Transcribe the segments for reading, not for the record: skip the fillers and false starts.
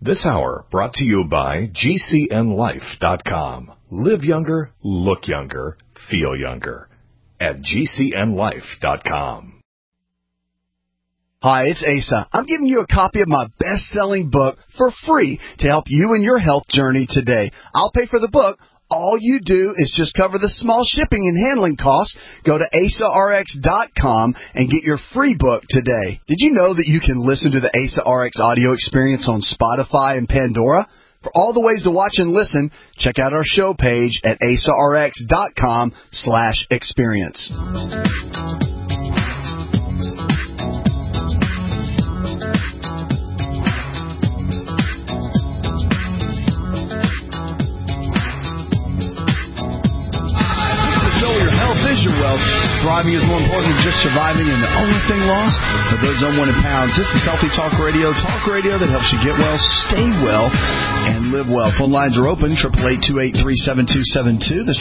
This hour brought to you by GCNLife.com. Live younger, look younger, feel younger at GCNLife.com. Hi, it's Asa. I'm giving you a copy of my best-selling book for free to help you in your health journey today. I'll pay for the book. All you do is just cover the small shipping and handling costs. Go to AsaRx.com and get your free book today. Did you know that you can listen to the Asa RX audio experience on Spotify and Pandora? For all the ways to watch and listen, check out our show page at AsaRx.com/experience. Your wealth. Thriving is more important than just surviving, and the only thing lost are those unwanted pounds. This is Healthy Talk Radio that helps you get well, stay well, and live well. Phone lines are open, 888-283-7272. That's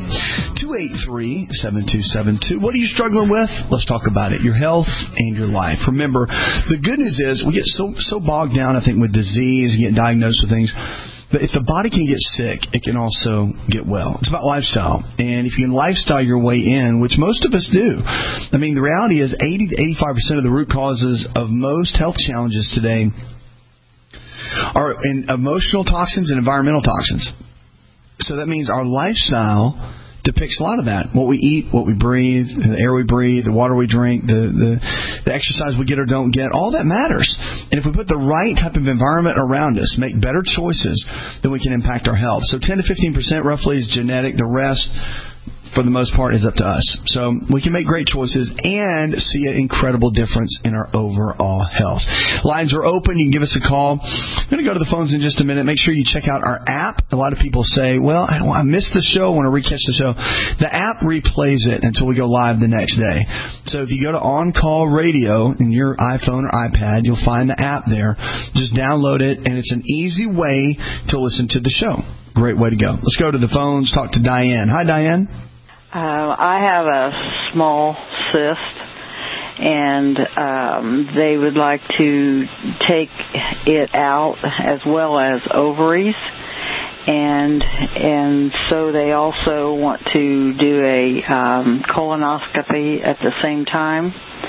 888-283-7272. What are you struggling with? Let's talk about it. Your health and your life. Remember, the good news is we get so bogged down, I think, with disease and getting diagnosed with things. But if the body can get sick, it can also get well. It's about lifestyle. And if you can lifestyle your way in, which most of us do, I mean, the reality is 80 to 85% of the root causes of most health challenges today are in emotional toxins and environmental toxins. So that means our lifestyle depicts a lot of that. What we eat, what we breathe, the air we breathe, the water we drink, the exercise we get or don't get, all that matters. And if we put the right type of environment around us, make better choices, then we can impact our health. So 10 to 15% roughly is genetic. The rest, for the most part, is up to us. So we can make great choices and see an incredible difference in our overall health. Lines are open. You can give us a call. I'm going to go to the phones in just a minute. Make sure you check out our app. A lot of people say, well, I missed the show. I want to re-catch the show. The app replays it until we go live the next day. So if you go to On Call Radio in your iPhone or iPad, you'll find the app there. Just download it, and it's an easy way to listen to the show. Great way to go. Let's go to the phones. Talk to Diane. Hi, Diane. I have a small cyst, and they would like to take it out as well as ovaries, and so they also want to do a colonoscopy at the same time.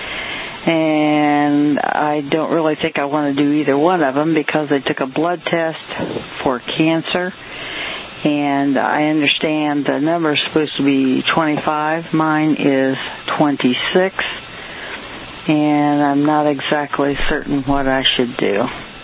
And I don't really think I want to do either one of them because they took a blood test for cancer. And I understand the number is supposed to be 25. Mine is 26. And I'm not exactly certain what I should do.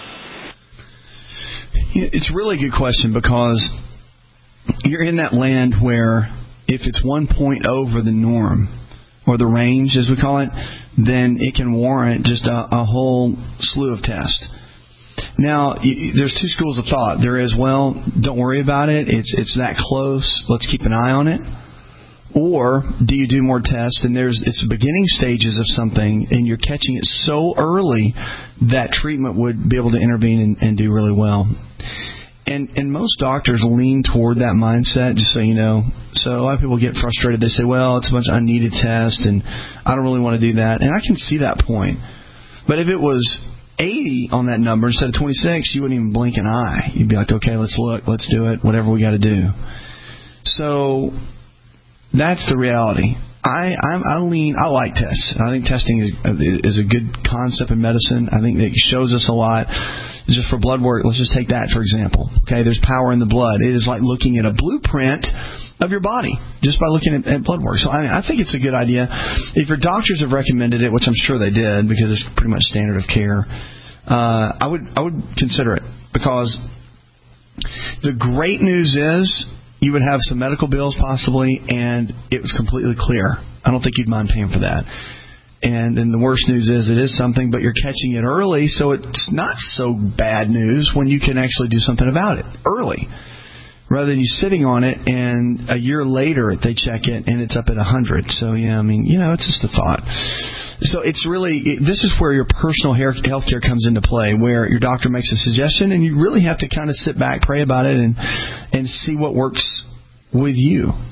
It's a really good question because you're in that land where if it's 1 point over the norm, or the range as we call it, then it can warrant just a whole slew of tests. Now, there's two schools of thought. There is, well, don't worry about it. It's that close. Let's keep an eye on it. Or do you do more tests? And it's the beginning stages of something, and you're catching it so early that treatment would be able to intervene and do really well. And most doctors lean toward that mindset, just so you know. So a lot of people get frustrated. They say, well, it's a bunch of unneeded tests, and I don't really want to do that. And I can see that point. But if it was 80 on that number instead of 26, you wouldn't even blink an eye. You'd be like, okay, let's look, let's do it, whatever we got to do. So that's the reality. I like tests. I think testing is a good concept in medicine. I think that it shows us a lot. Just for blood work, let's just take that for example. Okay, there's power in the blood. It is like looking at a blueprint of your body just by looking at blood work. So I think it's a good idea. If your doctors have recommended it, which I'm sure they did because it's pretty much standard of care, I would consider it because the great news is you would have some medical bills possibly, and it was completely clear. I don't think you'd mind paying for that. And then the worst news is it is something, but you're catching it early, so it's not so bad news when you can actually do something about it early. Rather than you sitting on it, and a year later they check it, and it's up at 100. So, yeah, I mean, it's just a thought. So it's really, this is where your personal health care comes into play, where your doctor makes a suggestion, and you really have to kind of sit back, pray about it, and see what works with you.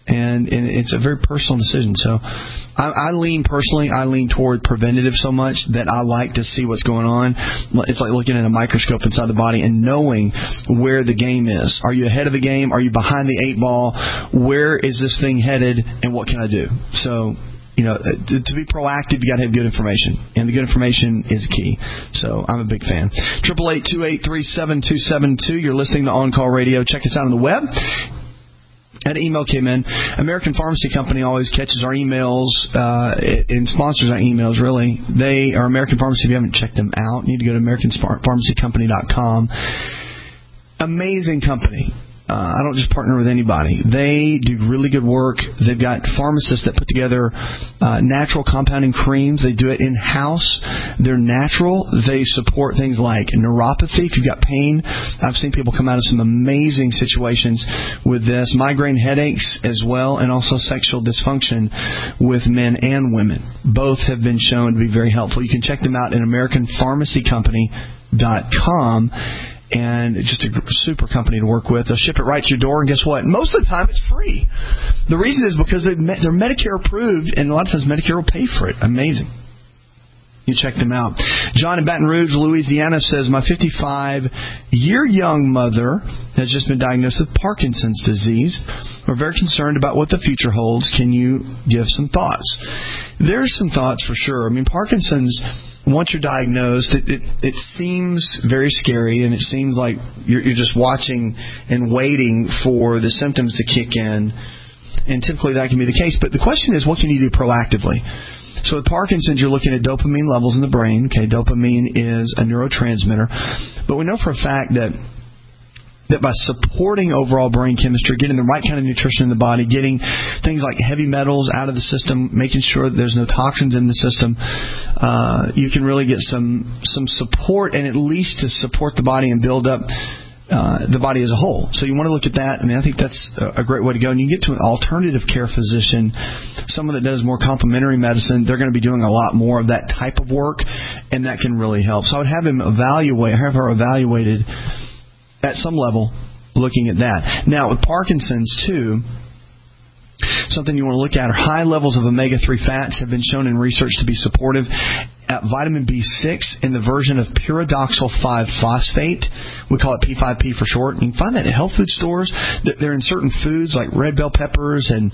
And it's a very personal decision. So I lean toward preventative so much that I like to see what's going on. It's like looking at a microscope inside the body and knowing where the game is. Are you ahead of the game? Are you behind the 8 ball? Where is this thing headed? And what can I do? So, to be proactive, you got to have good information, and the good information is key. So I'm a big fan. 888-283-7272. You're listening to On Call Radio. Check us out on the web. An email came in. American Pharmacy Company always catches our emails and sponsors our emails, really. They are American Pharmacy. If you haven't checked them out, you need to go to AmericanPharmacyCompany.com. Amazing company. I don't just partner with anybody. They do really good work. They've got pharmacists that put together natural compounding creams. They do it in-house. They're natural. They support things like neuropathy. If you've got pain, I've seen people come out of some amazing situations with this. Migraine headaches as well, and also sexual dysfunction with men and women. Both have been shown to be very helpful. You can check them out at AmericanPharmacyCompany.com. And just a super company to work with. They'll ship it right to your door, and guess what? Most of the time, it's free. The reason is because they're Medicare approved, and a lot of times Medicare will pay for it. Amazing. You check them out. John in Baton Rouge, Louisiana says, my 55-year-young mother has just been diagnosed with Parkinson's disease. We're very concerned about what the future holds. Can you give some thoughts? There's some thoughts for sure. I mean, Parkinson's, once you're diagnosed, it seems very scary, and it seems like you're just watching and waiting for the symptoms to kick in, and typically that can be the case. But the question is, what can you do proactively? So with Parkinson's, you're looking at dopamine levels in the brain. Okay, dopamine is a neurotransmitter, but we know for a fact that by supporting overall brain chemistry, getting the right kind of nutrition in the body, getting things like heavy metals out of the system, making sure that there's no toxins in the system, you can really get some support, and at least to support the body and build up the body as a whole. So you want to look at that. I mean, I think that's a great way to go. And you get to an alternative care physician, someone that does more complementary medicine. They're going to be doing a lot more of that type of work, and that can really help. So I would have her evaluated at some level, looking at that. Now, with Parkinson's, too, something you want to look at are high levels of omega-3 fats have been shown in research to be supportive. Vitamin B6 in the version of pyridoxal 5-phosphate. We call it P5P for short. You can find that at health food stores. They're in certain foods like red bell peppers and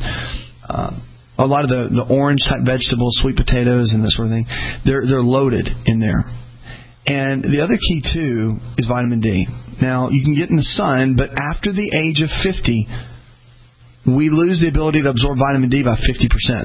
a lot of the orange-type vegetables, sweet potatoes and that sort of thing. They're loaded in there. And the other key, too, is vitamin D. Now, you can get in the sun, but after the age of 50, we lose the ability to absorb vitamin D by 50%.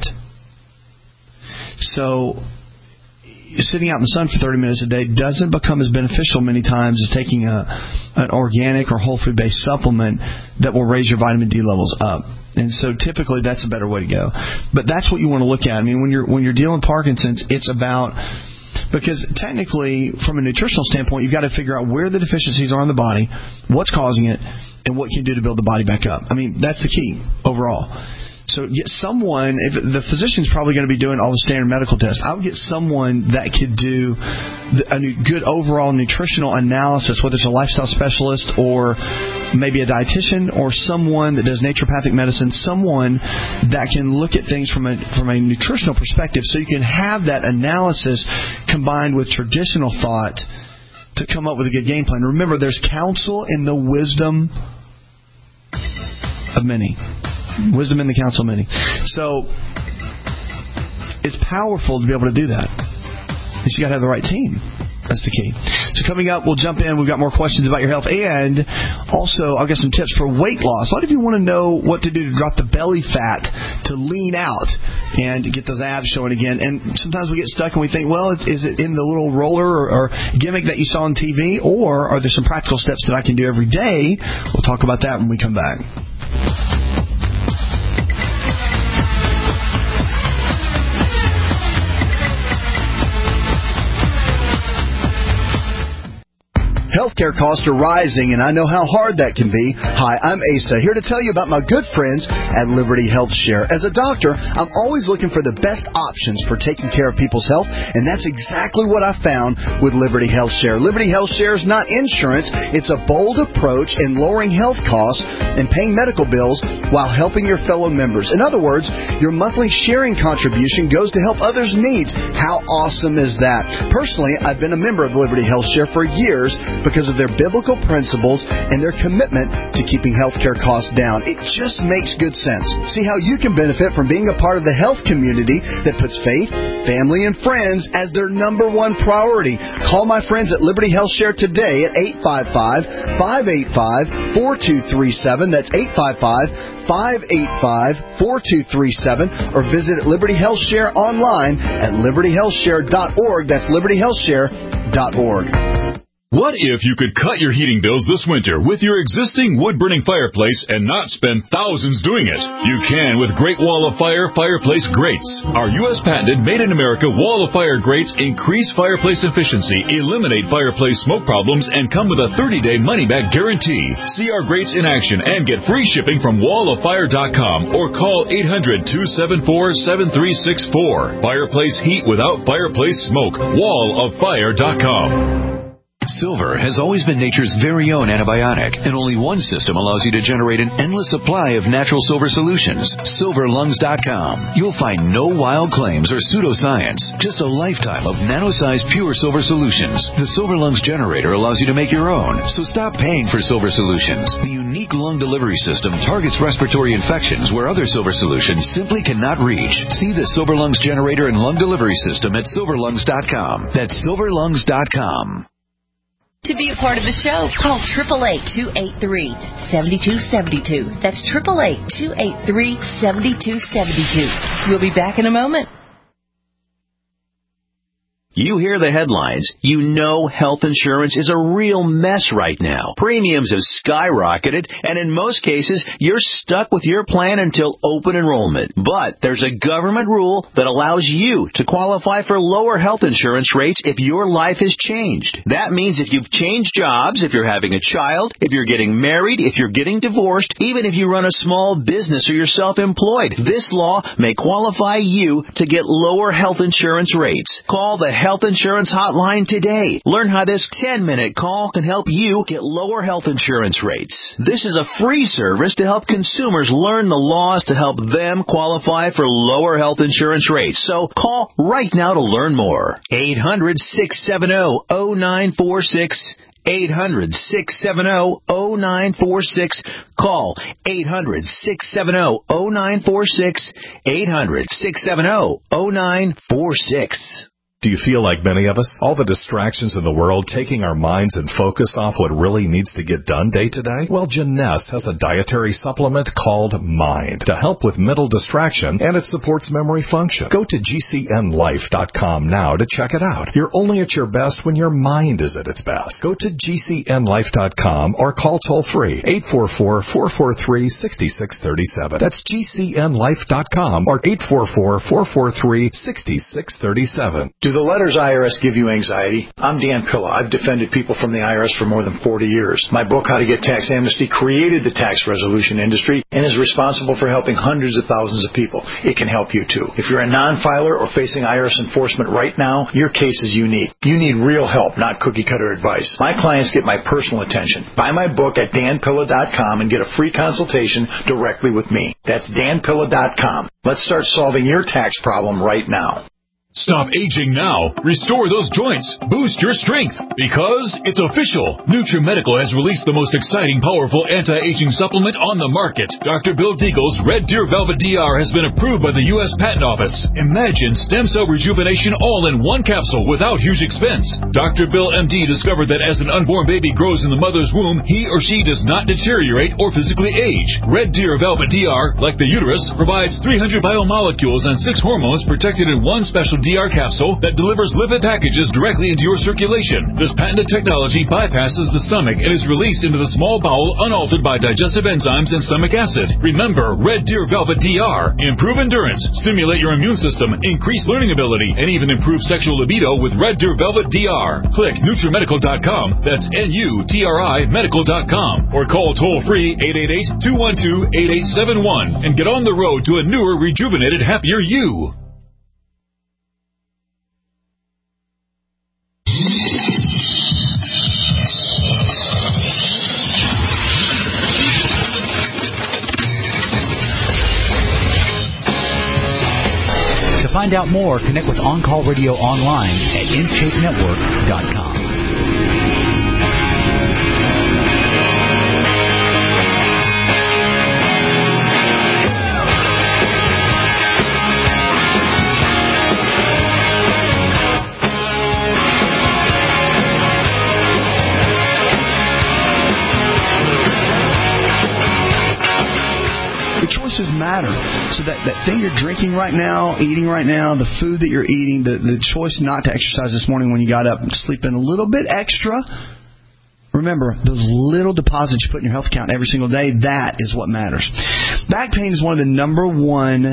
So sitting out in the sun for 30 minutes a day doesn't become as beneficial many times as taking an organic or whole food-based supplement that will raise your vitamin D levels up. And so typically that's a better way to go. But that's what you want to look at. I mean, when you're dealing with Parkinson's, it's about... Because technically, from a nutritional standpoint, you've got to figure out where the deficiencies are in the body, what's causing it, and what you can do to build the body back up. I mean, that's the key overall. So get someone, if the physician's probably going to be doing all the standard medical tests, I would get someone that could do a good overall nutritional analysis, whether it's a lifestyle specialist or maybe a dietitian or someone that does naturopathic medicine, someone that can look at things from a nutritional perspective so you can have that analysis combined with traditional thought to come up with a good game plan. Remember, there's counsel in the wisdom of many. Wisdom in the counsel of many. So it's powerful to be able to do that. You just got to have the right team. That's the key. So coming up, we'll jump in. We've got more questions about your health. And also, I'll get some tips for weight loss. A lot of you want to know what to do to drop the belly fat, to lean out, and get those abs showing again. And sometimes we get stuck and we think, well, is it in the little roller or gimmick that you saw on TV? Or are there some practical steps that I can do every day? We'll talk about that when we come back. Healthcare costs are rising, and I know how hard that can be. Hi, I'm Asa, here to tell you about my good friends at Liberty Health Share. As a doctor, I'm always looking for the best options for taking care of people's health, and that's exactly what I found with Liberty Health Share. Liberty Health Share is not insurance. It's a bold approach in lowering health costs and paying medical bills while helping your fellow members. In other words, your monthly sharing contribution goes to help others' needs. How awesome is that? Personally, I've been a member of Liberty Health Share for years because of their biblical principles and their commitment to keeping healthcare costs down. It just makes good sense. See how you can benefit from being a part of the health community that puts faith, family, and friends as their number one priority. Call my friends at Liberty Health Share today at 855-585-4237. That's 855-585-4237, or visit Liberty Health Share online at libertyhealthshare.org. That's libertyhealthshare.org. What if you could cut your heating bills this winter with your existing wood-burning fireplace and not spend thousands doing it? You can with Great Wall of Fire fireplace grates. Our U.S. patented made-in-America Wall of Fire grates increase fireplace efficiency, eliminate fireplace smoke problems, and come with a 30-day money-back guarantee. See our grates in action and get free shipping from walloffire.com or call 800-274-7364. Fireplace heat without fireplace smoke. walloffire.com. Silver has always been nature's very own antibiotic, and only one system allows you to generate an endless supply of natural silver solutions. SilverLungs.com. You'll find no wild claims or pseudoscience, just a lifetime of nano-sized pure silver solutions. The Silver Lungs generator allows you to make your own, so stop paying for silver solutions. The unique lung delivery system targets respiratory infections where other silver solutions simply cannot reach. See the Silver Lungs generator and lung delivery system at SilverLungs.com. That's SilverLungs.com. To be a part of the show, call 888-283-7272. That's 888-283-7272. We'll be back in a moment. You hear the headlines. You know health insurance is a real mess right now. Premiums have skyrocketed, and in most cases, you're stuck with your plan until open enrollment. But there's a government rule that allows you to qualify for lower health insurance rates if your life has changed. That means if you've changed jobs, if you're having a child, if you're getting married, if you're getting divorced, even if you run a small business or you're self-employed, this law may qualify you to get lower health insurance rates. Call the Health Insurance Hotline today. Learn how this 10-minute call can help you get lower health insurance rates. This is a free service to help consumers learn the laws to help them qualify for lower health insurance rates. So call right now to learn more. 800-670-0946. 800-670-0946. Call 800-670-0946. 800-670-0946. Do you feel like many of us? All the distractions in the world taking our minds and focus off what really needs to get done day to day? Well, Janess has a dietary supplement called Mind to help with mental distraction, and it supports memory function. Go to GCNLife.com now to check it out. You're only at your best when your mind is at its best. Go to GCNLife.com or call toll-free 844-443-6637. That's GCNLife.com or 844-443-6637. Do the letters IRS give you anxiety? I'm Dan Pilla. I've defended people from the IRS for more than 40 years. My book, How to Get Tax Amnesty, created the tax resolution industry and is responsible for helping hundreds of thousands of people. It can help you, too. If you're a non-filer or facing IRS enforcement right now, your case is unique. You need real help, not cookie-cutter advice. My clients get my personal attention. Buy my book at danpilla.com and get a free consultation directly with me. That's danpilla.com. Let's start solving your tax problem right now. Stop aging now. Restore those joints. Boost your strength. Because it's official. NutriMedical has released the most exciting, powerful anti-aging supplement on the market. Dr. Bill Deagle's Red Deer Velvet DR has been approved by the U.S. Patent Office. Imagine stem cell rejuvenation all in one capsule without huge expense. Dr. Bill MD discovered that as an unborn baby grows in the mother's womb, he or she does not deteriorate or physically age. Red Deer Velvet DR, like the uterus, provides 300 biomolecules and 6 hormones protected in one special DR capsule that delivers lipid packages directly into your circulation. This patented technology bypasses the stomach and is released into the small bowel unaltered by digestive enzymes and stomach acid. Remember, Red Deer Velvet DR. Improve endurance, stimulate your immune system, increase learning ability, and even improve sexual libido with Red Deer Velvet DR. Click NutriMedical.com. That's NUTRI Medical.com. Or call toll-free 888-212-8871 and get on the road to a newer, rejuvenated, happier you. To find out more, connect with On Call Radio online at InShapeNetwork.com. Choices matter. So that thing you're drinking right now, eating right now, the food that you're eating, the choice not to exercise this morning when you got up and sleep in a little bit extra. Remember, those little deposits you put in your health account every single day, that is what matters. Back pain is one of the number one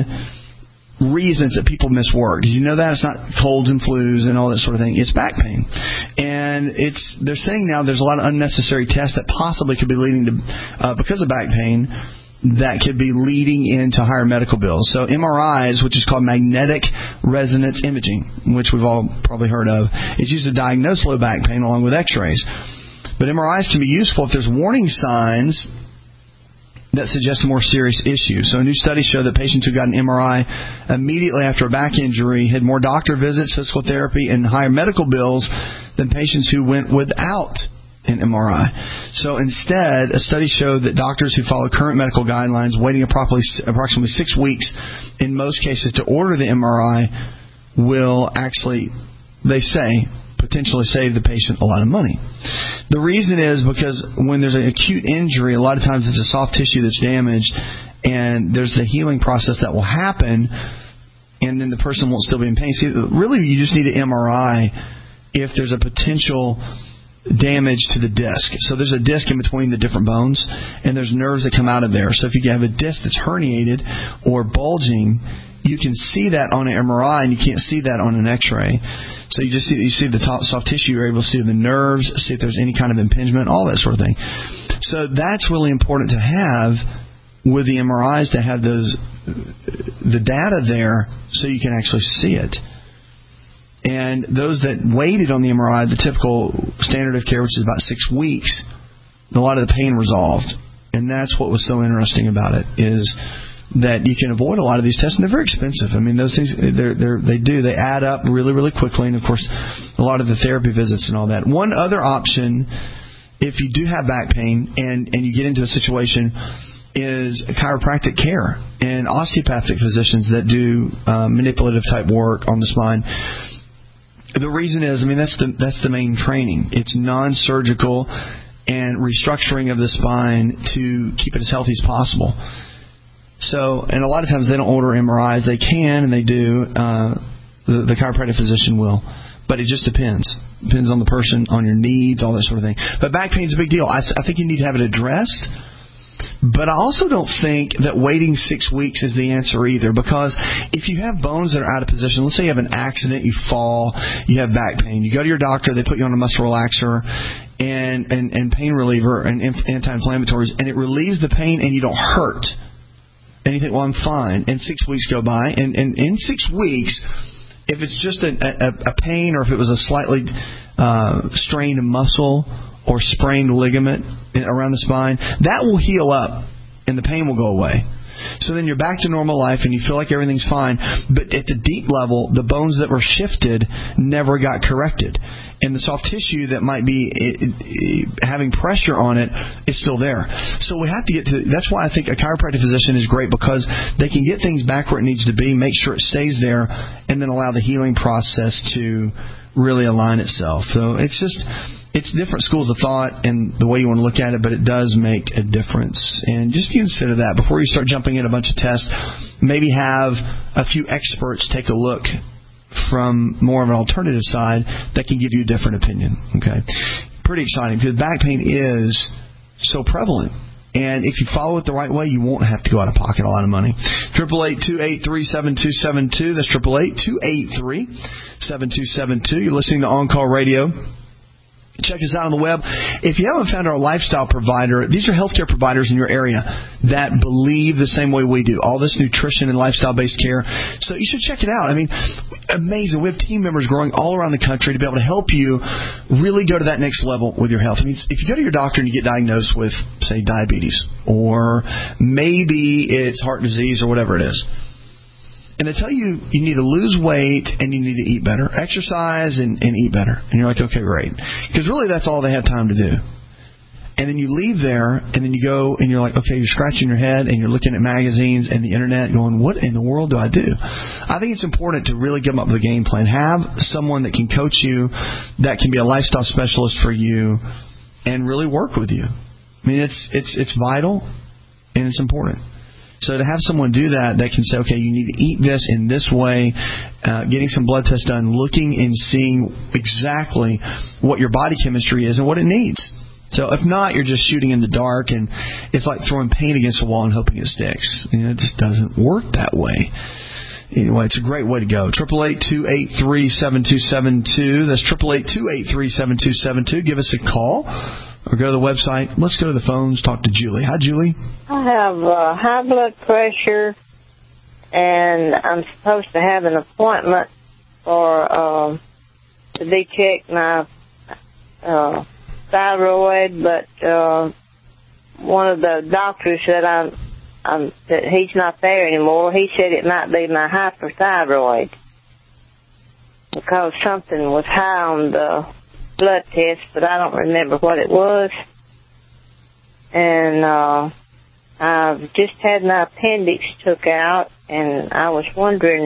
reasons that people miss work. Did you know that? It's not colds and flus and all that sort of thing. It's back pain. And they're saying now there's a lot of unnecessary tests that possibly could be leading to, because of back pain, that could be leading into higher medical bills. So MRIs, which is called magnetic resonance imaging, which we've all probably heard of, is used to diagnose low back pain along with x-rays. But MRIs can be useful if there's warning signs that suggest a more serious issue. So a new study showed that patients who got an MRI immediately after a back injury had more doctor visits, physical therapy, and higher medical bills than patients who went without an MRI. So instead, a study showed that doctors who follow current medical guidelines, waiting approximately 6 weeks in most cases to order the MRI, will actually, they say, potentially save the patient a lot of money. The reason is because when there's an acute injury, a lot of times it's a soft tissue that's damaged, and there's the healing process that will happen, and then the person won't still be in pain. See, really, you just need an MRI if there's a potential damage to the disc. So there's a disc in between the different bones, and there's nerves that come out of there. So if you have a disc that's herniated or bulging, you can see that on an MRI, and you can't see that on an X-ray. So you see the soft tissue. You're able to see the nerves, see if there's any kind of impingement, all that sort of thing. So that's really important to have with the MRIs, to have the data there so you can actually see it. And those that waited on the MRI, the typical standard of care, which is about 6 weeks, a lot of the pain resolved. And that's what was so interesting about it, is that you can avoid a lot of these tests, and they're very expensive. I mean, those things, they add up really, really quickly, and of course, a lot of the therapy visits and all that. One other option, if you do have back pain and you get into a situation, is chiropractic care and osteopathic physicians that do manipulative type work on the spine. The reason is, I mean, that's the main training. It's non-surgical and restructuring of the spine to keep it as healthy as possible. So, and a lot of times they don't order MRIs. They can, and they do. The chiropractic physician will. But it just depends. Depends on the person, on your needs, all that sort of thing. But back pain is a big deal. I think you need to have it addressed. But I also don't think that waiting 6 weeks is the answer either, because if you have bones that are out of position, let's say you have an accident, you fall, you have back pain, you go to your doctor, they put you on a muscle relaxer and pain reliever and anti-inflammatories, and it relieves the pain and you don't hurt. And you think, well, I'm fine. And 6 weeks go by, and in 6 weeks, if it's just a pain, or if it was a slightly strained muscle or sprained ligament around the spine, that will heal up and the pain will go away. So then you're back to normal life and you feel like everything's fine, but at the deep level, the bones that were shifted never got corrected. And the soft tissue that might be having pressure on it is still there. So we have to get to, that's why I think a chiropractic physician is great, because they can get things back where it needs to be, make sure it stays there, and then allow the healing process to really align itself. So it's different schools of thought and the way you want to look at it, but it does make a difference. And just consider that before you start jumping in a bunch of tests. Maybe have a few experts take a look from more of an alternative side that can give you a different opinion. Okay, pretty exciting because back pain is so prevalent. And if you follow it the right way, you won't have to go out of pocket a lot of money. 888-283-7272. That's 888-283-7272. You're listening to On Call Radio. Check us out on the web. If you haven't found our lifestyle provider, these are healthcare providers in your area that believe the same way we do. All this nutrition and lifestyle-based care. So you should check it out. I mean, amazing. We have team members growing all around the country to be able to help you really go to that next level with your health. I mean, if you go to your doctor and you get diagnosed with, say, diabetes, or maybe it's heart disease or whatever it is, and they tell you you need to lose weight and you need to eat better, exercise and eat better. And you're like, okay, great. Because really that's all they have time to do. And then you leave there and then you go and you're like, okay, you're scratching your head and you're looking at magazines and the internet going, what in the world do I do? I think it's important to really come up with a game plan. Have someone that can coach you, that can be a lifestyle specialist for you and really work with you. I mean, it's vital and it's important. So to have someone do that can say, okay, you need to eat this in this way, getting some blood tests done, looking and seeing exactly what your body chemistry is and what it needs. So if not, you're just shooting in the dark, and it's like throwing paint against a wall and hoping it sticks. You know, it just doesn't work that way. Anyway, it's a great way to go. 888-283-7272. That's 888-283-7272. Give us a call. Or go to the website. Let's go to the phones, talk to Julie. Hi, Julie. I have high blood pressure, and I'm supposed to have an appointment for to be checked my thyroid, but one of the doctors said that he's not there anymore. He said it might be my hyperthyroid because something was high on the blood test, but I don't remember what it was. And I've just had my appendix took out, and I was wondering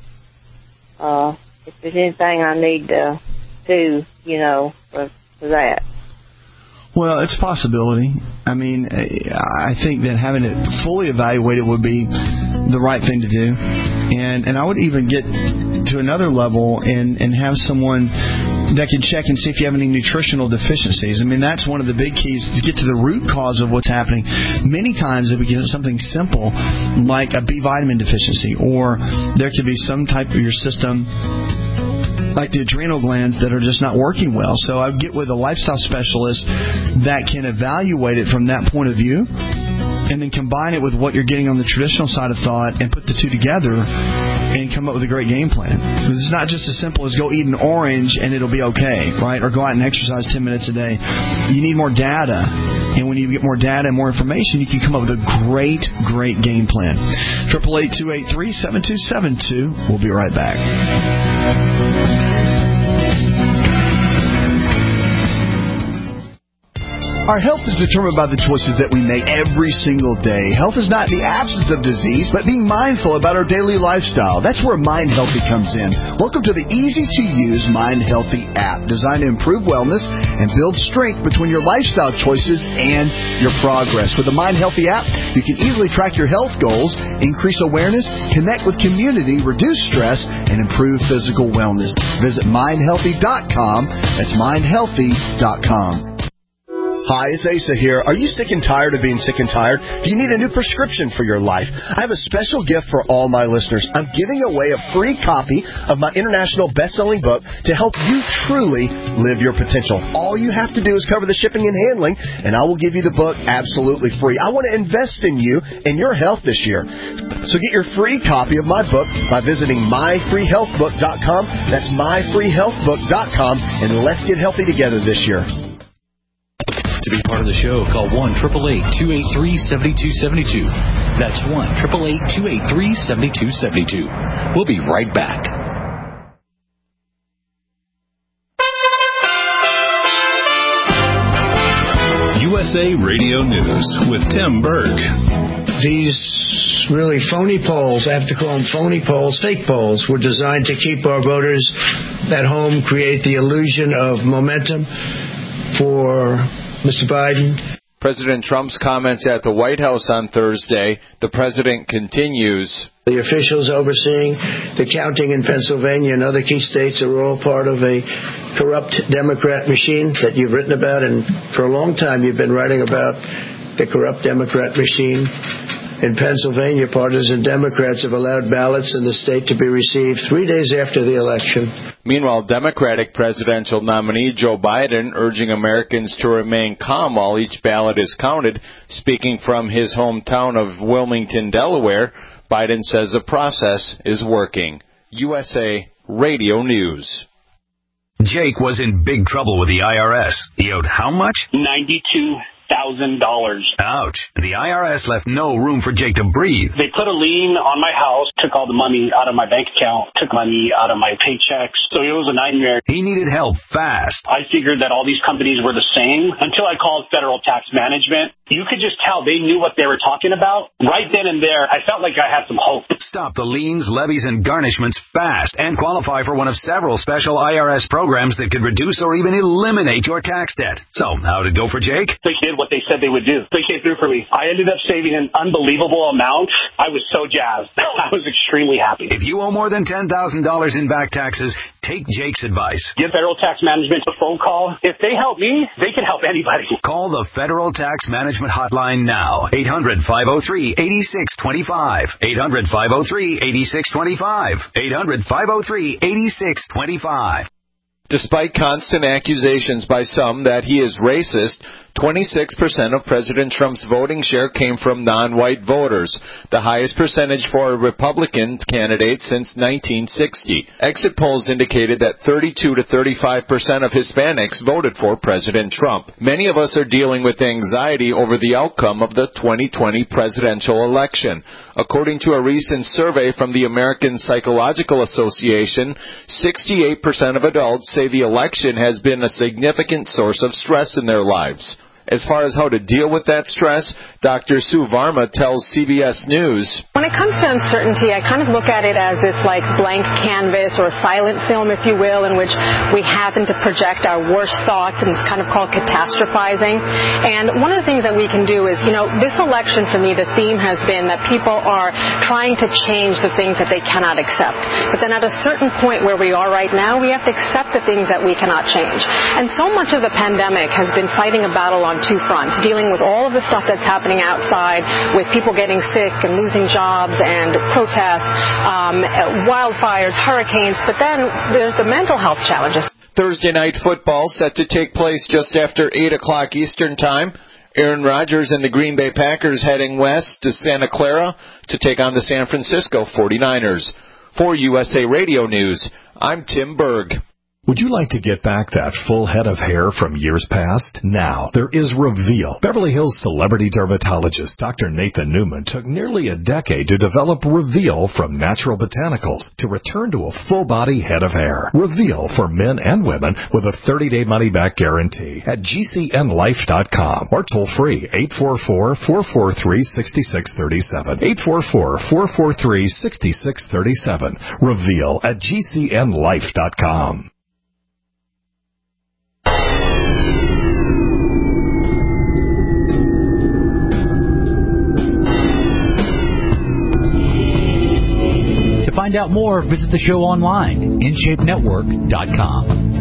if there's anything I need to do, for that. Well, it's a possibility. I mean, I think that having it fully evaluated would be the right thing to do. And I would even get to another level and have someone that can check and see if you have any nutritional deficiencies. I mean, that's one of the big keys to get to the root cause of what's happening. Many times it begins something simple like a B vitamin deficiency, or there could be some type of your system like the adrenal glands that are just not working well. So I would get with a lifestyle specialist that can evaluate it from that point of view and then combine it with what you're getting on the traditional side of thought and put the two together and come up with a great game plan. It's not just as simple as go eat an orange and it'll be okay, right? Or go out and exercise 10 minutes a day. You need more data. And when you get more data and more information, you can come up with a great, great game plan. 888-283-7272. We'll be right back. Our health is determined by the choices that we make every single day. Health is not the absence of disease, but being mindful about our daily lifestyle. That's where Mind Healthy comes in. Welcome to the easy-to-use Mind Healthy app, designed to improve wellness and build strength between your lifestyle choices and your progress. With the Mind Healthy app, you can easily track your health goals, increase awareness, connect with community, reduce stress, and improve physical wellness. Visit mindhealthy.com. That's mindhealthy.com. Hi, it's Asa here. Are you sick and tired of being sick and tired? Do you need a new prescription for your life? I have a special gift for all my listeners. I'm giving away a free copy of my international best-selling book to help you truly live your potential. All you have to do is cover the shipping and handling, and I will give you the book absolutely free. I want to invest in you and your health this year. So get your free copy of my book by visiting myfreehealthbook.com. That's myfreehealthbook.com, and let's get healthy together this year. To be part of the show, call 1-888-283-7272. That's 1-888-283-7272. We'll be right back. USA Radio News with Tim Berg. These really phony polls, I have to call them phony polls, fake polls, were designed to keep our voters at home, create the illusion of momentum for Mr. Biden. President Trump's comments at the White House on Thursday. The president continues. The officials overseeing the counting in Pennsylvania and other key states are all part of a corrupt Democrat machine that you've written about, and for a long time you've been writing about the corrupt Democrat machine. In Pennsylvania, partisan Democrats have allowed ballots in the state to be received 3 days after the election. Meanwhile, Democratic presidential nominee Joe Biden urging Americans to remain calm while each ballot is counted. Speaking from his hometown of Wilmington, Delaware, Biden says the process is working. USA Radio News. Jake was in big trouble with the IRS. He owed how much? $92,000. Ouch. The IRS left no room for Jake to breathe. They put a lien on my house, took all the money out of my bank account, took money out of my paychecks. So it was a nightmare. He needed help fast. I figured that all these companies were the same until I called Federal Tax Management. You could just tell they knew what they were talking about. Right then and there, I felt like I had some hope. Stop the liens, levies, and garnishments fast and qualify for one of several special IRS programs that could reduce or even eliminate your tax debt. So, how'd it go for Jake? They did what they said they would do. They came through for me. I ended up saving an unbelievable amount. I was so jazzed. I was extremely happy. If you owe more than $10,000 in back taxes, take Jake's advice. Give Federal Tax Management a phone call. If they help me, they can help anybody. Call the Federal Tax Management Hotline now. 800-503-8625. 800-503-8625. 800-503-8625. Despite constant accusations by some that he is racist, 26% of President Trump's voting share came from non-white voters, the highest percentage for a Republican candidate since 1960. Exit polls indicated that 32 to 35% of Hispanics voted for President Trump. Many of us are dealing with anxiety over the outcome of the 2020 presidential election. According to a recent survey from the American Psychological Association, 68% of adults say the election has been a significant source of stress in their lives. As far as how to deal with that stress, Dr. Sue Varma tells CBS News. When it comes to uncertainty, I kind of look at it as this like blank canvas or a silent film, if you will, in which we happen to project our worst thoughts, and it's kind of called catastrophizing. And one of the things that we can do is, this election for me, the theme has been that people are trying to change the things that they cannot accept. But then at a certain point where we are right now, we have to accept the things that we cannot change. And so much of the pandemic has been fighting a battle on two fronts, dealing with all of the stuff that's happening outside, with people getting sick and losing jobs and protests, wildfires, hurricanes, but then there's the mental health challenges. Thursday night football set to take place just after 8 o'clock Eastern Time. Aaron Rodgers and the Green Bay Packers heading west to Santa Clara to take on the San Francisco 49ers. For USA Radio News, I'm Tim Berg. Would you like to get back that full head of hair from years past? Now, there is Reveal. Beverly Hills celebrity dermatologist Dr. Nathan Newman took nearly a decade to develop Reveal from natural botanicals to return to a full-body head of hair. Reveal for men and women with a 30-day money-back guarantee at GCNlife.com or toll free 844-443-6637. 844-443-6637. Reveal at GCNlife.com. To find out more, visit the show online, InShapeNetwork.com.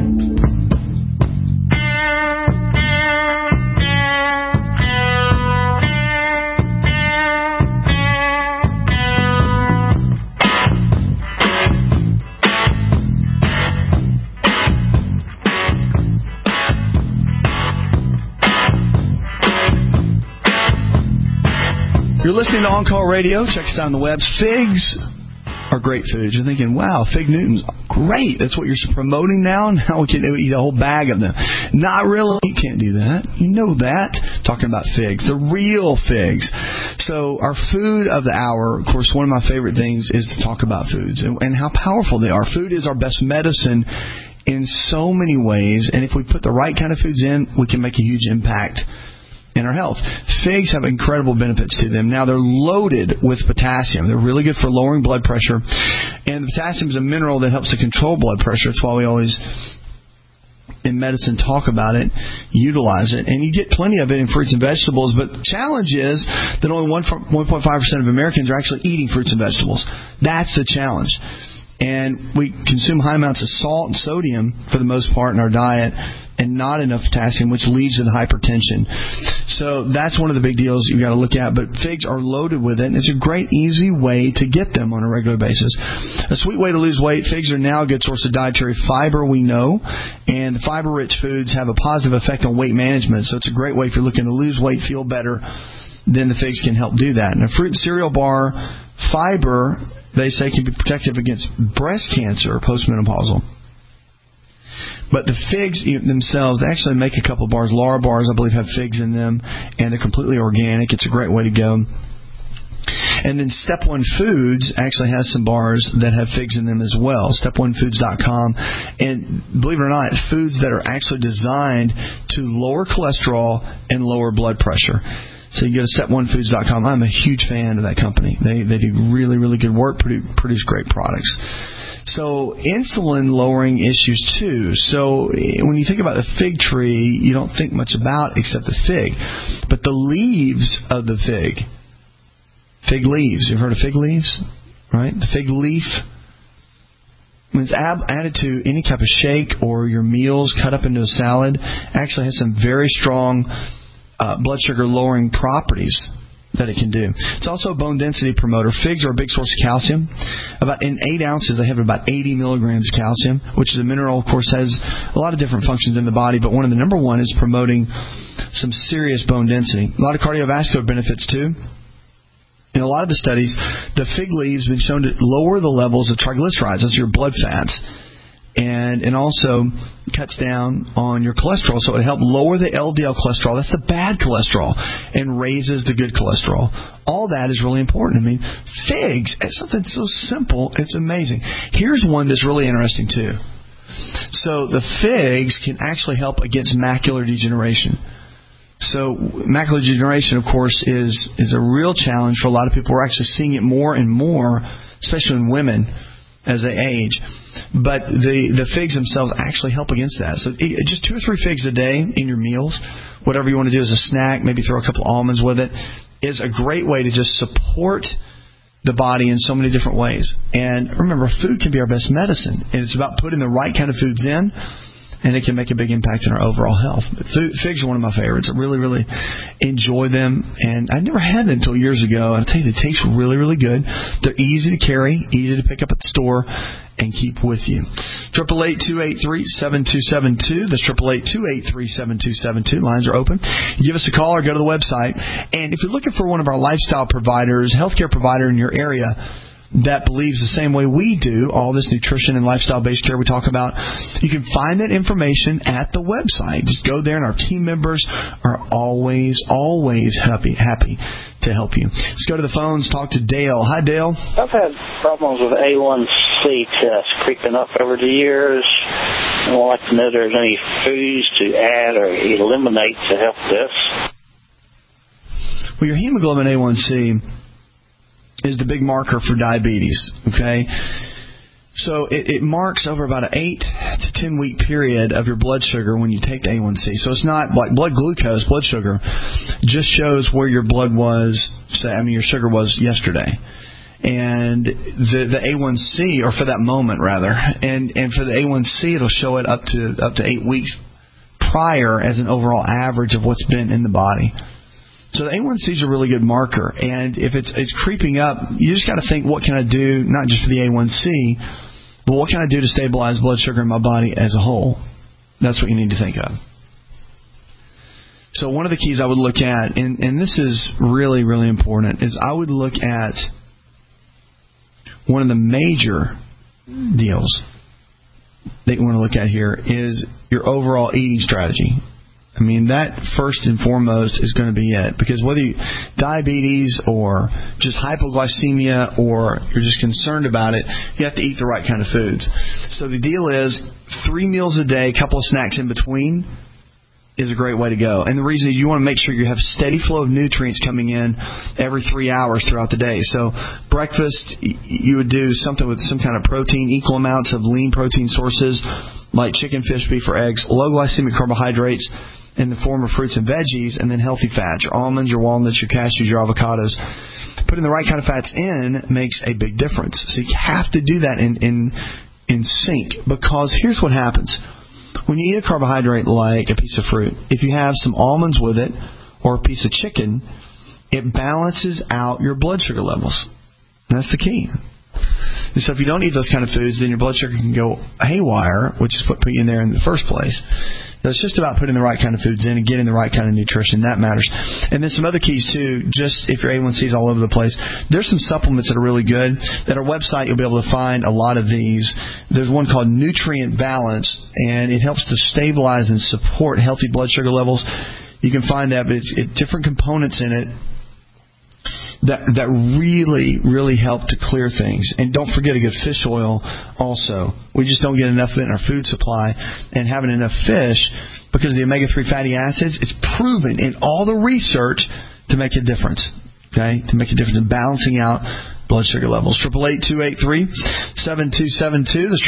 You're listening to On Call Radio. Check us out on the web. Figs are great foods. You're thinking, wow, Fig Newtons, great. That's what you're promoting now? Now we can eat a whole bag of them. Not really. You can't do that. You know that. Talking about figs, the real figs. So our food of the hour, of course, one of my favorite things is to talk about foods and how powerful they are. Food is our best medicine in so many ways. And if we put the right kind of foods in, we can make a huge impact in our health. Figs have incredible benefits to them. Now, they're loaded with potassium. They're really good for lowering blood pressure. And potassium is a mineral that helps to control blood pressure. That's why we always in medicine talk about it, utilize it, and you get plenty of it in fruits and vegetables. But the challenge is that only 1.5% of Americans are actually eating fruits and vegetables. That's the challenge. And we consume high amounts of salt and sodium for the most part in our diet, and not enough potassium, which leads to the hypertension. So that's one of the big deals you've got to look at. But figs are loaded with it, and it's a great, easy way to get them on a regular basis. A sweet way to lose weight, figs are now a good source of dietary fiber, we know, and the fiber-rich foods have a positive effect on weight management. So it's a great way if you're looking to lose weight, feel better, then the figs can help do that. And a fruit and cereal bar, fiber, they say, can be protective against breast cancer postmenopausal. But the figs themselves, they actually make a couple of bars. Lara bars, I believe, have figs in them, and they're completely organic. It's a great way to go. And then Step One Foods actually has some bars that have figs in them as well. StepOneFoods.com. And believe it or not, foods that are actually designed to lower cholesterol and lower blood pressure. So you go to StepOneFoods.com. I'm a huge fan of that company. They do really, really good work, produce great products. So insulin-lowering issues, too. So when you think about the fig tree, you don't think much about except the fig. But the leaves of the fig leaves. You've heard of fig leaves? Right? The fig leaf, when it's added to any type of shake or your meals cut up into a salad, actually has some very strong blood sugar-lowering properties that it can do. It's also a bone density promoter. Figs are a big source of calcium. In 8 ounces, they have about 80 milligrams of calcium, which is a mineral, of course, has a lot of different functions in the body, but one of the number one is promoting some serious bone density. A lot of cardiovascular benefits, too. In a lot of the studies, the fig leaves have been shown to lower the levels of triglycerides, that's your blood fats, and also cuts down on your cholesterol. So it helps lower the LDL cholesterol. That's the bad cholesterol, and raises the good cholesterol. All that is really important. I mean, figs, it's something so simple, it's amazing. Here's one that's really interesting, too. So the figs can actually help against macular degeneration. So macular degeneration, of course, is a real challenge for a lot of people. We're actually seeing it more and more, especially in women as they age. But the figs themselves actually help against that. So just 2 or 3 figs a day in your meals, whatever you want to do as a snack, maybe throw a couple of almonds with it, is a great way to just support the body in so many different ways. And remember, food can be our best medicine. And it's about putting the right kind of foods in, and it can make a big impact on our overall health. But figs are one of my favorites. I really, really enjoy them. And I never had them until years ago. And I'll tell you, they taste really, really good. They're easy to carry, easy to pick up at the store, and keep with you. 888-283-7272. That's 888-283-7272. Lines are open. Give us a call or go to the website. And if you're looking for one of our lifestyle providers, healthcare provider in your area, that believes the same way we do, all this nutrition and lifestyle-based care we talk about, you can find that information at the website. Just go there, and our team members are always happy to help you. Let's go to the phones, talk to Dale. Hi, Dale. I've had problems with A1C tests creeping up over the years. I'd like to know if there's any foods to add or eliminate to help this. Well, your hemoglobin A1C is the big marker for diabetes, okay? So it marks over about an 8 to 10 week period of your blood sugar when you take the A1C. So it's not like blood glucose, blood sugar, just shows where your blood was, your sugar was yesterday. And the A1C, or for that moment rather, and for the A1C it'll show it up to 8 weeks prior as an overall average of what's been in the body. So the A1C is a really good marker, and if it's creeping up, you just got to think, what can I do, not just for the A1C, but what can I do to stabilize blood sugar in my body as a whole? That's what you need to think of. So one of the keys I would look at, and this is really, really important, is I would look at one of the major deals that you want to look at here is your overall eating strategy. I mean, that first and foremost is going to be it. Because whether diabetes or just hypoglycemia or you're just concerned about it, you have to eat the right kind of foods. So the deal is 3 meals a day, a couple of snacks in between is a great way to go. And the reason is you want to make sure you have steady flow of nutrients coming in every 3 hours throughout the day. So breakfast, you would do something with some kind of protein, equal amounts of lean protein sources. like chicken, fish, beef, or eggs, low glycemic carbohydrates in the form of fruits and veggies, and then healthy fats, your almonds, your walnuts, your cashews, your avocados. Putting the right kind of fats in makes a big difference. So you have to do that in sync, because here's what happens. When you eat a carbohydrate like a piece of fruit, if you have some almonds with it or a piece of chicken, it balances out your blood sugar levels. That's the key. And so if you don't eat those kind of foods, then your blood sugar can go haywire, which is what put you in there in the first place. So it's just about putting the right kind of foods in and getting the right kind of nutrition. That matters. And then some other keys, too, just if your A1C is all over the place, there's some supplements that are really good. At our website, you'll be able to find a lot of these. There's one called Nutrient Balance, and it helps to stabilize and support healthy blood sugar levels. You can find that, but it's different components in it that really, really help to clear things. And don't forget a good fish oil also. We just don't get enough of it in our food supply. And having enough fish, because of the omega-3 fatty acids, it's proven in all the research to make a difference. Okay? To make a difference in balancing out blood sugar levels. 888-283-7272. That's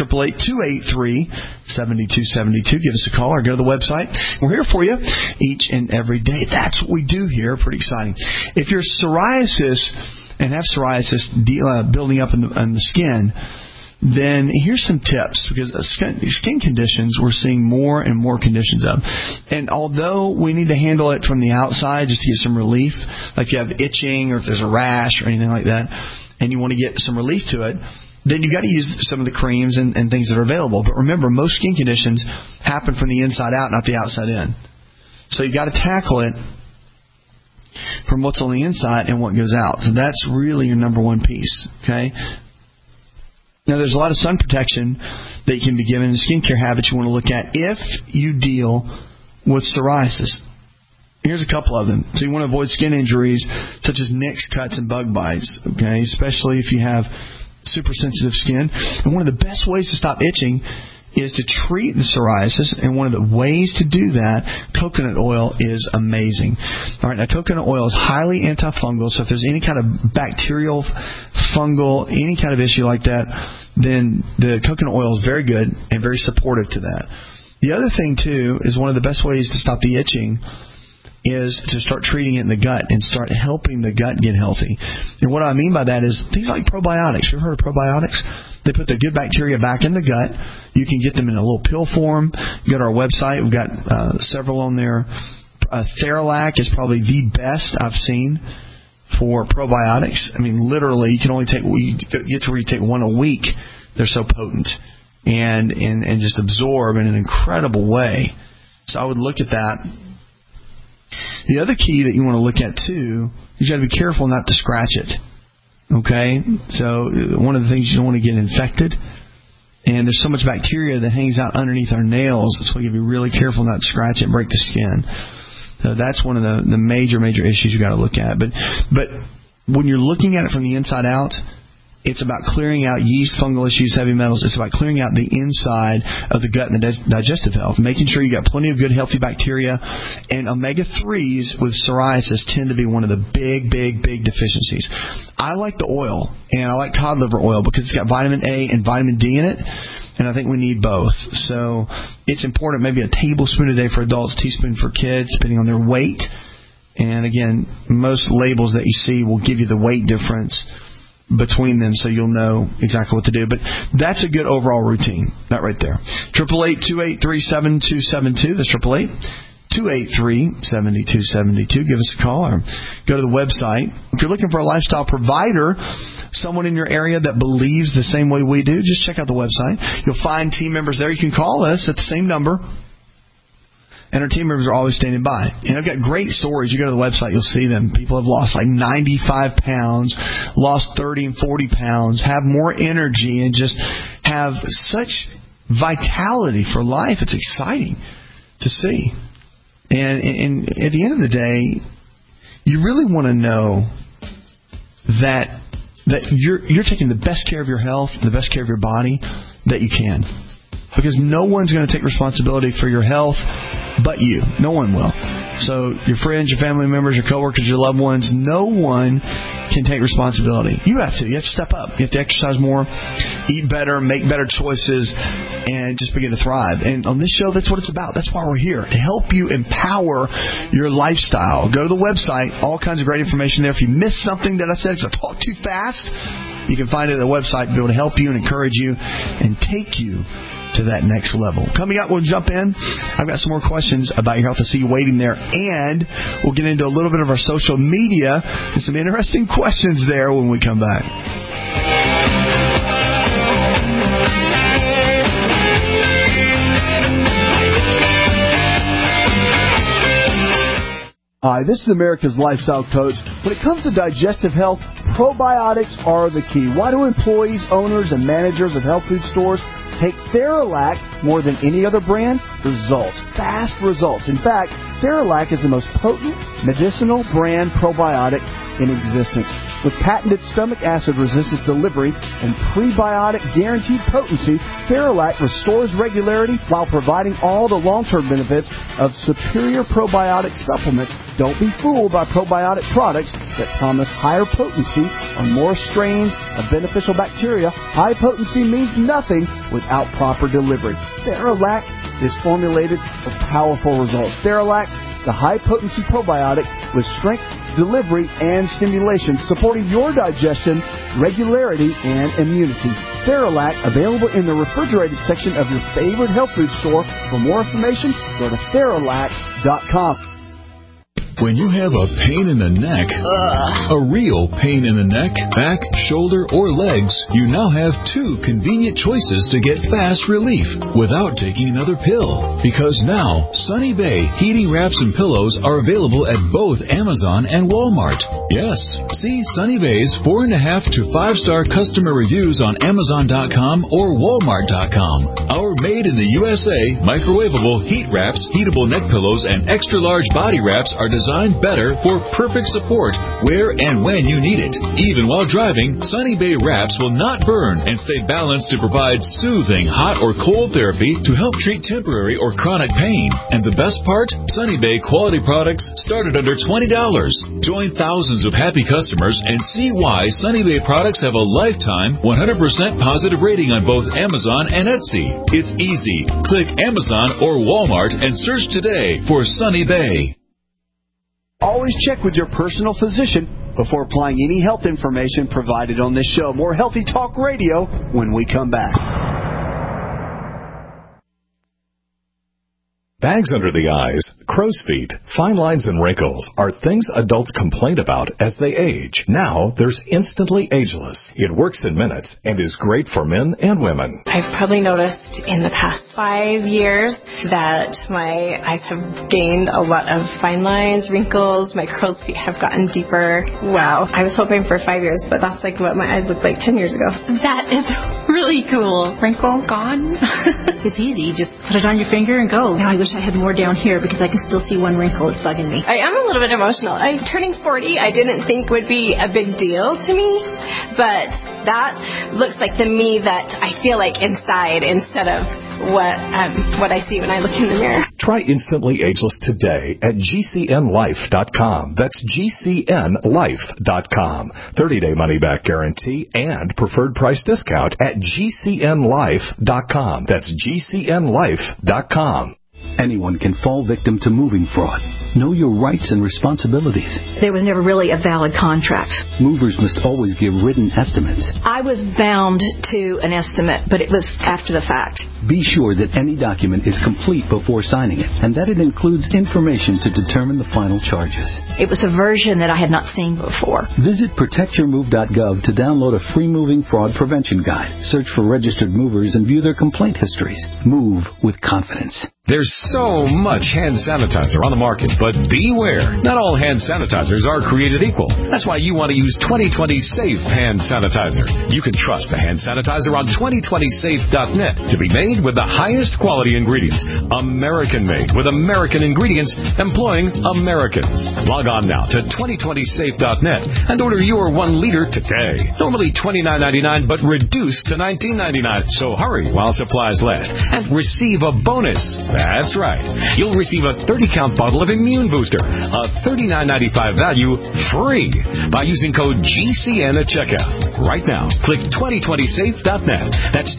888-283-7272. Give us a call or go to the website. We're here for you each and every day. That's what we do here. Pretty exciting. If you're psoriasis and have psoriasis building up in the skin, then here's some tips, because skin conditions we're seeing more and more conditions of. And although we need to handle it from the outside just to get some relief, like you have itching or if there's a rash or anything like that, and you want to get some relief to it, then you got to use some of the creams and things that are available. But remember, most skin conditions happen from the inside out, not the outside in. So you got to tackle it from what's on the inside and what goes out. So that's really your number one piece. Okay. Now, there's a lot of sun protection that you can be given, and skincare habits you want to look at if you deal with psoriasis. Here's a couple of them. So you want to avoid skin injuries such as nicks, cuts, and bug bites, okay, especially if you have super sensitive skin. And one of the best ways to stop itching is to treat the psoriasis, and one of the ways to do that, coconut oil is amazing. All right, now coconut oil is highly antifungal, so if there's any kind of bacterial, fungal, any kind of issue like that, then the coconut oil is very good and very supportive to that. The other thing, too, is one of the best ways to stop the itching is to start treating it in the gut and start helping the gut get healthy. And what I mean by that is things like probiotics. You ever heard of probiotics? They put the good bacteria back in the gut. You can get them in a little pill form. Go to our website. We've got several on there. Theralac is probably the best I've seen for probiotics. I mean, literally, you can only get to where you take one a week. They're so potent and just absorb in an incredible way. So I would look at that. The other key that you want to look at, too, you got to be careful not to scratch it. Okay? So one of the things, you don't want to get infected. And there's so much bacteria that hangs out underneath our nails. That's why you got to be really careful not to scratch it and break the skin. So that's one of the major issues you got to look at. But when you're looking at it from the inside out, it's about clearing out yeast, fungal issues, heavy metals. It's about clearing out the inside of the gut and the digestive health, making sure you got plenty of good, healthy bacteria. And omega-3s with psoriasis tend to be one of the big deficiencies. I like the oil, and I like cod liver oil because it's got vitamin A and vitamin D in it, and I think we need both. So it's important, maybe a tablespoon a day for adults, teaspoon for kids, depending on their weight. And again, most labels that you see will give you the weight difference between them, so you'll know exactly what to do. But that's a good overall routine. That right there. 888-283-7272. That's 888-283-7272. Give us a call or go to the website. If you're looking for a lifestyle provider, someone in your area that believes the same way we do, just check out the website. You'll find team members there. You can call us at the same number. And our team members are always standing by. And I've got great stories. You go to the website, you'll see them. People have lost like 95 pounds, lost 30 and 40 pounds, have more energy, and just have such vitality for life. It's exciting to see. And at the end of the day, you really want to know that you're taking the best care of your health, the best care of your body that you can. Because no one's going to take responsibility for your health but you. No one will. So your friends, your family members, your coworkers, your loved ones, no one can take responsibility. You have to. You have to step up. You have to exercise more, eat better, make better choices, and just begin to thrive. And on this show, that's what it's about. That's why we're here, to help you empower your lifestyle. Go to the website. All kinds of great information there. If you missed something that I said because I talked too fast, you can find it at the website to be able to help you and encourage you and take you to that next level. Coming up, we'll jump in. I've got some more questions about your health. I see you waiting there. And we'll get into a little bit of our social media and some interesting questions there when we come back. Hi, this is America's Lifestyle Coach. When it comes to digestive health, probiotics are the key. Why do employees, owners, and managers of health food stores take Theralac more than any other brand? Results. Fast results. In fact, Theralac is the most potent medicinal brand probiotic in existence. With patented stomach acid resistance delivery and prebiotic guaranteed potency, Theralac restores regularity while providing all the long-term benefits of superior probiotic supplements. Don't be fooled by probiotic products that promise higher potency or more strains of beneficial bacteria. High potency means nothing without proper delivery. Theralac is formulated for powerful results. Theralac, the high-potency probiotic with strength, delivery, and stimulation, supporting your digestion, regularity, and immunity. Theralac, available in the refrigerated section of your favorite health food store. For more information, go to Theralac.com. When you have a pain in the neck, a real pain in the neck, back, shoulder, or legs, you now have two convenient choices to get fast relief without taking another pill. Because now, Sunny Bay heating wraps and pillows are available at both Amazon and Walmart. Yes, see Sunny Bay's 4.5 to 5-star customer reviews on Amazon.com or Walmart.com. Our made in the USA microwavable heat wraps, heatable neck pillows, and extra large body wraps are designed better for perfect support where and when you need it. Even while driving, Sunny Bay wraps will not burn and stay balanced to provide soothing hot or cold therapy to help treat temporary or chronic pain. And the best part? Sunny Bay quality products start at under $20. Join thousands of happy customers and see why Sunny Bay products have a lifetime 100% positive rating on both Amazon and Etsy. It's easy. Click Amazon or Walmart and search today for Sunny Bay. Always check with your personal physician before applying any health information provided on this show. More Healthy Talk Radio when we come back. Bags under the eyes, crow's feet, fine lines, and wrinkles are things adults complain about as they age. Now, there's Instantly Ageless. It works in minutes and is great for men and women. I've probably noticed in the past 5 years that my eyes have gained a lot of fine lines, wrinkles, my crow's feet have gotten deeper. Wow. I was hoping for 5 years, but that's like what my eyes looked like 10 years ago. That is really cool. Wrinkle gone. It's easy. Just put it on your finger and go. Now I wish I had more down here because I can still see one wrinkle. It's bugging me. I am a little bit emotional. Turning 40 I didn't think would be a big deal to me, but that looks like the me that I feel like inside instead of what I see when I look in the mirror. Try Instantly Ageless today at GCNLife.com. That's GCNLife.com. 30-day money-back guarantee and preferred price discount at GCNLife.com. That's GCNLife.com. Anyone can fall victim to moving fraud. Know your rights and responsibilities. There was never really a valid contract. Movers must always give written estimates. I was bound to an estimate, but it was after the fact. Be sure that any document is complete before signing it, and that it includes information to determine the final charges. It was a version that I had not seen before. Visit protectyourmove.gov to download a free moving fraud prevention guide. Search for registered movers and view their complaint histories. Move with confidence. There's so much hand sanitizer on the market, but beware. Not all hand sanitizers are created equal. That's why you want to use 2020 Safe Hand Sanitizer. You can trust the hand sanitizer on 2020safe.net to be made with the highest quality ingredients. American-made with American ingredients employing Americans. Log on now to 2020safe.net and order your 1 liter today. Normally $29.99, but reduced to $19.99. So hurry while supplies last and receive a bonus. That's right. You'll receive a 30-count bottle of immune Immune Booster, a $39.95 value, free by using code GCN at checkout. Right now, click 2020safe.net. That's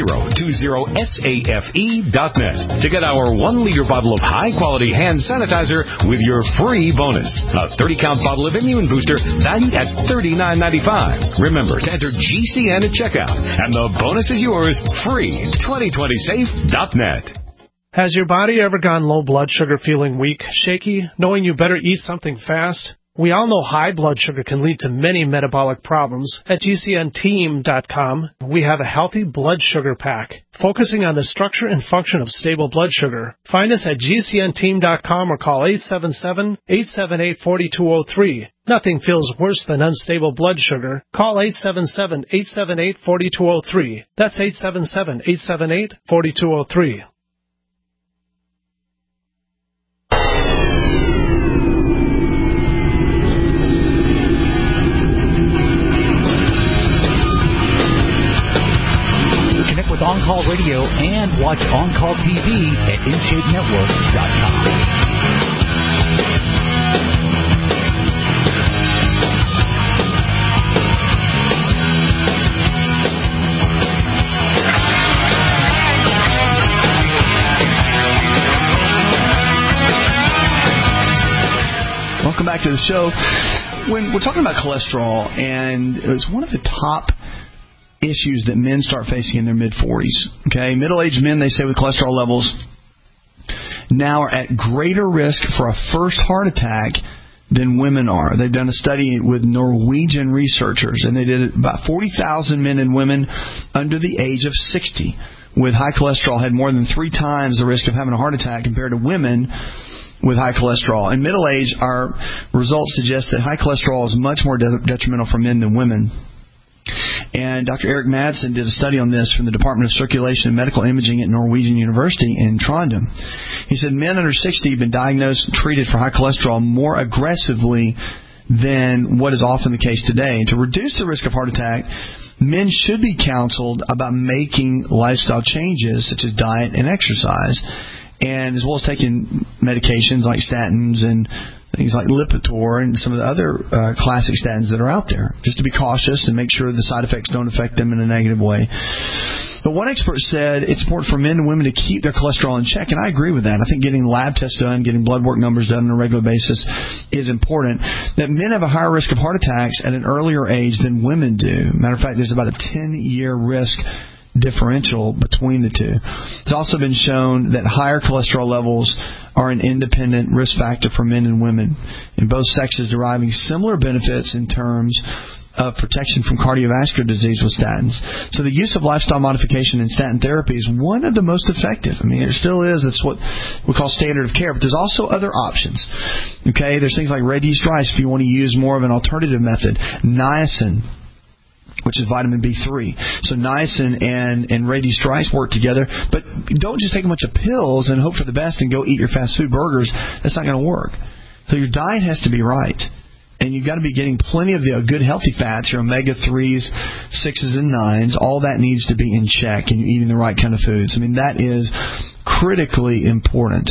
2020safe.net to get our 1-liter bottle of high-quality hand sanitizer with your free bonus. A 30-count bottle of Immune Booster valued at $39.95. Remember to enter GCN at checkout, and the bonus is yours free. 2020safe.net. Has your body ever gone low blood sugar, feeling weak, shaky, knowing you better eat something fast? We all know high blood sugar can lead to many metabolic problems. At GCNteam.com, we have a healthy blood sugar pack, focusing on the structure and function of stable blood sugar. Find us at GCNteam.com or call 877-878-4203. Nothing feels worse than unstable blood sugar. Call 877-878-4203. That's 877-878-4203. With On-Call Radio and watch On-Call TV at InShapeNetwork.com. Welcome back to the show. When we're talking about cholesterol, and it's one of the top issues that men start facing in their mid-40s. Okay, middle-aged men, they say, with cholesterol levels now are at greater risk for a first heart attack than women are. They've done a study with Norwegian researchers, and they did about 40,000 men and women under the age of 60 with high cholesterol had more than 3 times the risk of having a heart attack compared to women with high cholesterol. In middle age, our results suggest that high cholesterol is much more detrimental for men than women. And Dr. Eric Madsen did a study on this from the Department of Circulation and Medical Imaging at Norwegian University in Trondheim. He said men under 60 have been diagnosed and treated for high cholesterol more aggressively than what is often the case today. And to reduce the risk of heart attack, men should be counseled about making lifestyle changes such as diet and exercise, and as well as taking medications like statins and things like Lipitor and some of the other classic statins that are out there, just to be cautious and make sure the side effects don't affect them in a negative way. But one expert said it's important for men and women to keep their cholesterol in check, and I agree with that. I think getting lab tests done, getting blood work numbers done on a regular basis is important. That men have a higher risk of heart attacks at an earlier age than women do. Matter of fact, there's about a 10-year risk differential between the two. It's also been shown that higher cholesterol levels are an independent risk factor for men and women, in both sexes deriving similar benefits in terms of protection from cardiovascular disease with statins. So the use of lifestyle modification and statin therapy is one of the most effective. I mean, it still is. It's what we call standard of care. But there's also other options. Okay, there's things like red yeast rice if you want to use more of an alternative method. Niacin, which is vitamin B3. So niacin and red yeast rice work together. But don't just take a bunch of pills and hope for the best and go eat your fast food burgers. That's not going to work. So your diet has to be right. And you've got to be getting plenty of the good healthy fats, your omega-3s, 6s, and 9s. All that needs to be in check, and you're eating the right kind of foods. I mean, that is critically important.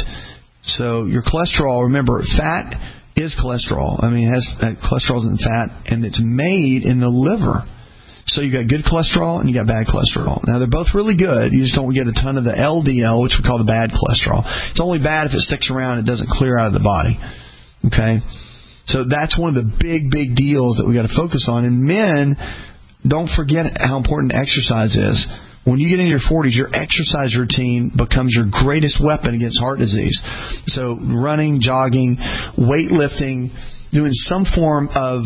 So your cholesterol, remember, fat is cholesterol. I mean, it has cholesterol in fat, and it's made in the liver. So you got good cholesterol and you got bad cholesterol. Now, they're both really good. You just don't get a ton of the LDL, which we call the bad cholesterol. It's only bad if it sticks around and it doesn't clear out of the body. Okay? So that's one of the big, big deals that we got to focus on. And men, don't forget how important exercise is. When you get into your 40s, your exercise routine becomes your greatest weapon against heart disease. So running, jogging, weightlifting, doing some form of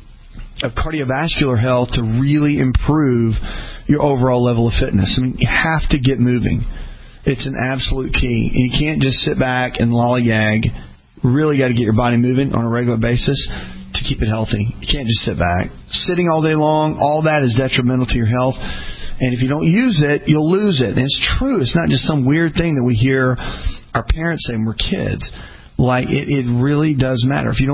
cardiovascular health to really improve your overall level of fitness. I mean, you have to get moving. It's an absolute key. And you can't just sit back and lollygag. Really got to get your body moving on a regular basis to keep it healthy. You can't just sit back. Sitting all day long, all that is detrimental to your health. And if you don't use it, you'll lose it. And it's true. It's not just some weird thing that we hear our parents say when we're kids. Like, it really does matter. If you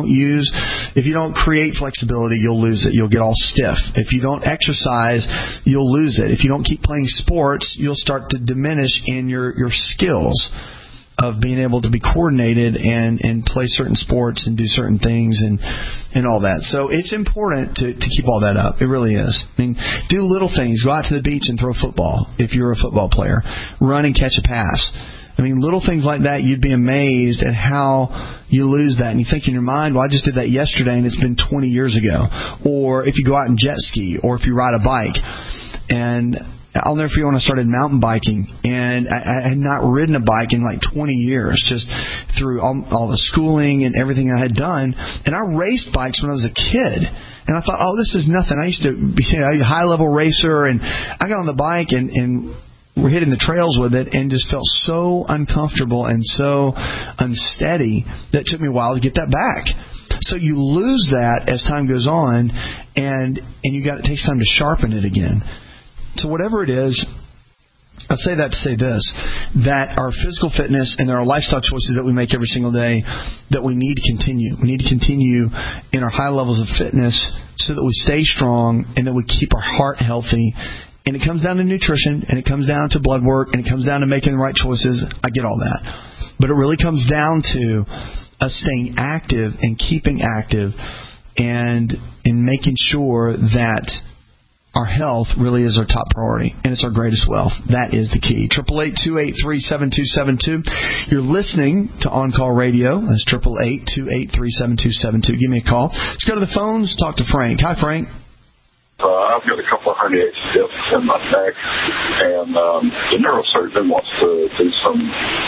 don't create flexibility, you'll lose it. You'll get all stiff. If you don't exercise, you'll lose it. If you don't keep playing sports, you'll start to diminish in your skills. of being able to be coordinated and play certain sports and do certain things and all that. So it's important to keep all that up. It really is. I mean, do little things. Go out to the beach and throw a football if you're a football player. Run and catch a pass. I mean, little things like that, you'd be amazed at how you lose that. And you think in your mind, well, I just did that yesterday and it's been 20 years ago. Or if you go out and jet ski, or if you ride a bike. And I'll never forget when I started mountain biking, and I had not ridden a bike in like 20 years, just through all the schooling and everything I had done. And I raced bikes when I was a kid. And I thought, oh, this is nothing. I used to be a high-level racer, and I got on the bike and we're hitting the trails with it and just felt so uncomfortable and so unsteady that it took me a while to get that back. So you lose that as time goes on, and it takes time to sharpen it again. So whatever it is, I'll say that to say this, that our physical fitness and our lifestyle choices that we make every single day, that we need to continue. We need to continue in our high levels of fitness so that we stay strong and that we keep our heart healthy. And it comes down to nutrition, and it comes down to blood work, and it comes down to making the right choices. I get all that. But it really comes down to us staying active and keeping active and making sure that our health really is our top priority, and it's our greatest wealth. That is the key. 888-283-7272. You're listening to On Call Radio. That's 888-283-7272. Give me a call. Let's go to the phones. Talk to Frank. Hi, Frank. I've got a couple of herniated discs in my neck, and the neurosurgeon wants to do some.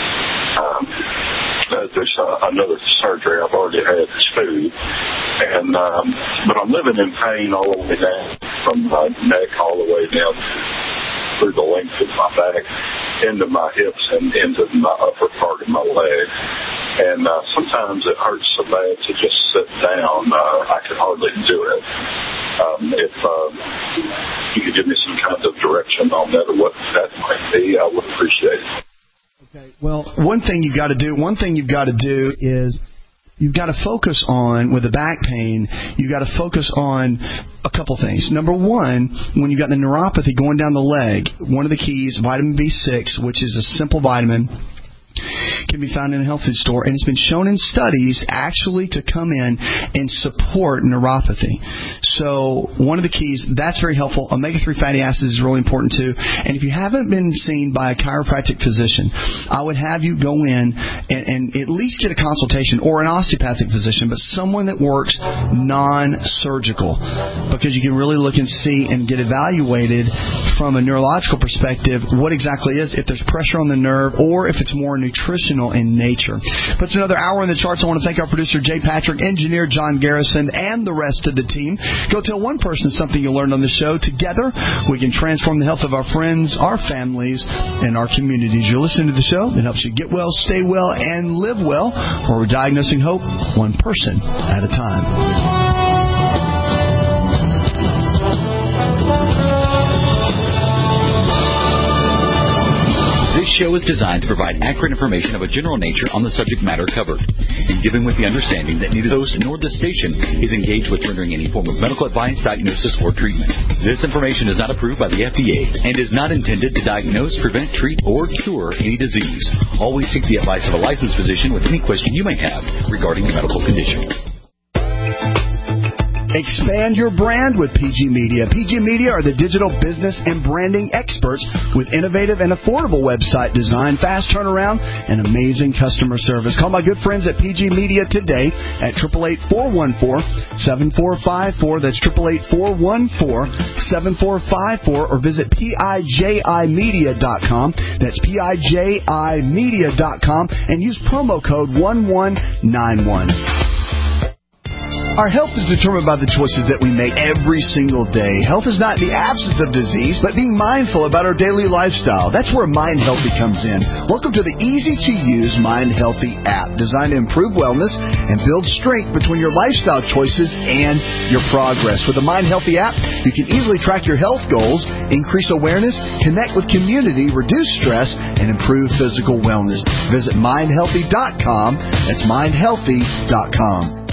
There's another surgery. I've already had two, but I'm living in pain all the way down from my neck all the way down through the length of my back, into my hips, and into my upper part of my leg. And sometimes it hurts so bad to just sit down. I can hardly do it. If you could give me some kind of direction on that or what that might be, I would appreciate it. Okay. Well, one thing you've got to do is you've got to focus on, with the back pain, you've got to focus on a couple things. Number one, when you've got the neuropathy going down the leg, one of the keys, vitamin B6, which is a simple vitamin, can be found in a health food store, and it's been shown in studies actually to come in and support neuropathy. So one of the keys, that's very helpful. Omega-3 fatty acids is really important too. And if you haven't been seen by a chiropractic physician, I would have you go in and at least get a consultation, or an osteopathic physician, but someone that works non-surgical, because you can really look and see and get evaluated from a neurological perspective what exactly is, if there's pressure on the nerve or if it's more nutritional in nature. But it's another hour in the charts. I want to thank our producer, Jay Patrick, engineer John Garrison, and the rest of the team. Go tell one person something you learned on the show. Together, we can transform the health of our friends, our families, and our communities. You're listening to the show that helps you get well, stay well, and live well, where we're diagnosing hope one person at a time. This show is designed to provide accurate information of a general nature on the subject matter covered, and given with the understanding that neither the host nor the station is engaged with rendering any form of medical advice, diagnosis, or treatment. This information is not approved by the FDA and is not intended to diagnose, prevent, treat, or cure any disease. Always seek the advice of a licensed physician with any question you may have regarding a medical condition. Expand your brand with PG Media. PG Media are the digital business and branding experts with innovative and affordable website design, fast turnaround, and amazing customer service. Call my good friends at PG Media today at 888-414-7454. That's 888-414-7454. Or visit PIJImedia.com. That's PIJImedia.com and use promo code 1191. Our health is determined by the choices that we make every single day. Health is not the absence of disease, but being mindful about our daily lifestyle. That's where Mind Healthy comes in. Welcome to the easy-to-use Mind Healthy app, designed to improve wellness and build strength between your lifestyle choices and your progress. With the Mind Healthy app, you can easily track your health goals, increase awareness, connect with community, reduce stress, and improve physical wellness. Visit mindhealthy.com. That's mindhealthy.com.